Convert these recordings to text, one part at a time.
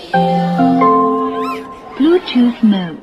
Bluetooth mode.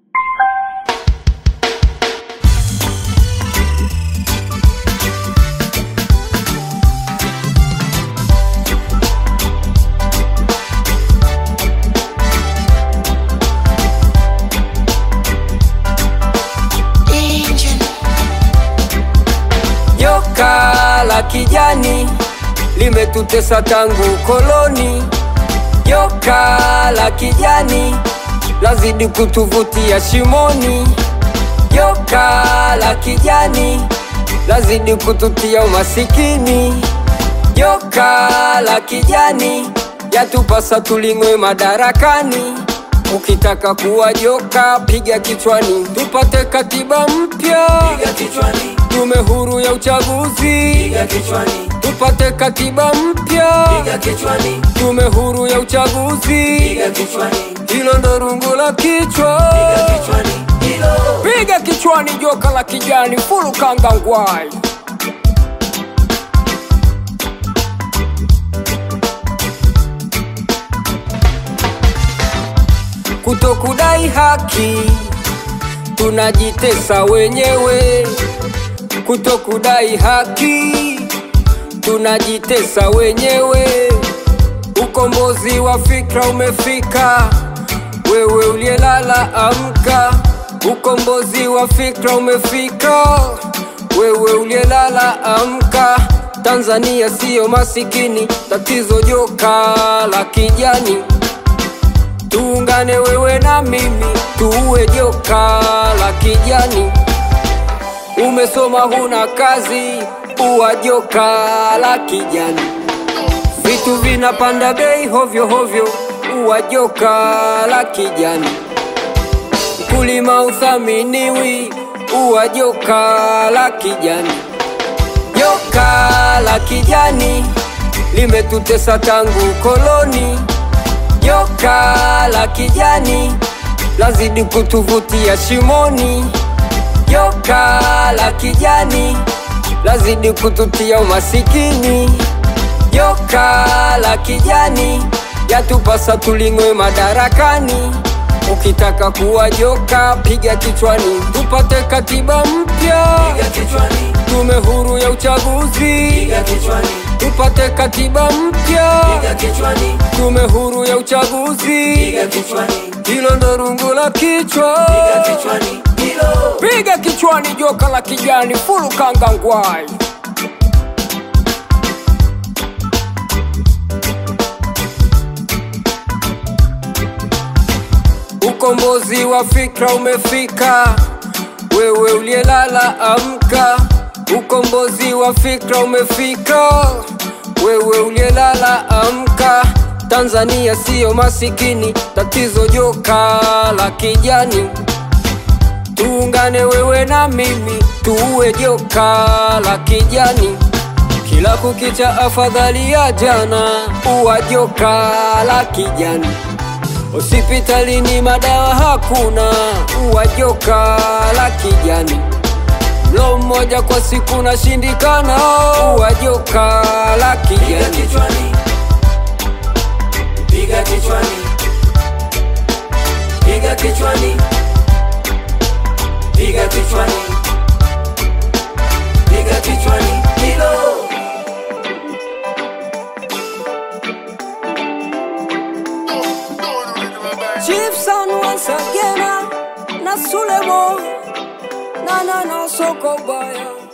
Joka la kijani limetutesa tangu koloni. Joka la kijani lazidi kutuvutia shimoni. Joka la kijani lazidi kututia umasikini. Joka la kijani yatupasa tulingwe madarakani. Ukitaka kuwa joka piga kichwani, tupate katiba mpya. Piga kichwani. Tume huru ya uchaguzi. Piga kichwani. Tupate katiba mpya. Piga kichwani. Tume huru ya uchaguzi. Piga kichwani. Hilo ndo rungu la kichwa. Piga kichwani. Hilo. Piga kichwani joka la kijani fulu kangangwai. Kutokudai haki tunajitesa wenyewe. Kutokudai haki tunajitesa wenyewe. Ukombozi wa fikra umefika, wewe uliyelala amka. Ukombozi wa fikra umefika, wewe uliyelala amka. Tanzania sio masikini, tatizo joka la kijani. Tuungane wewe na mimi, tuwe joka la kijani. Umesoma huna kazi, uwa joka la kijani. Vitu vinapanda bei hovyo hovyo, uwa joka la kijani. Mkulima uthaminiwi, uwa joka la kijani. Joka la kijani limetutesa tangu koloni. Joka la kijani lazidi kutuvutia shimoni. Joka la kijani lazidi kututia umasikini. Joka la kijani yatupasa tulingwe madarakani. Ukitaka kuwa joka piga kichwani, tupate katiba mpya. Piga kichwani. Tume huru ya uchaguzi. Piga kichwani. Tupate katiba mpya. Piga kichwani. Tume huru ya uchaguzi. Piga kichwani. Hilo ndo rungu la kichwa. Piga kichwani. Hilo. Piga kichwani joka la kijani fulu kangangwai. Ukombozi wa fikra umefika, wewe uliyelala amka. Ukombozi wa fikra umefika, wewe uliyelala amka. Tanzania sio masikini, tatizo joka la kijani. Tuungane wewe na mimi, tuwe joka la kijani. Kila kukicha afadhali ya jana, uwa joka la kijani. Hospitalini madawa hakuna, uwa joka la kijani. Mlo mmoja kwa siku na shindikana, uwa joka la kijani. Piga kichwani. Piga kichwani. Piga kichwani. Piga kichwani. Piga kichwani. Hilo. Chiefson once again, na Sulemo, na soko baya.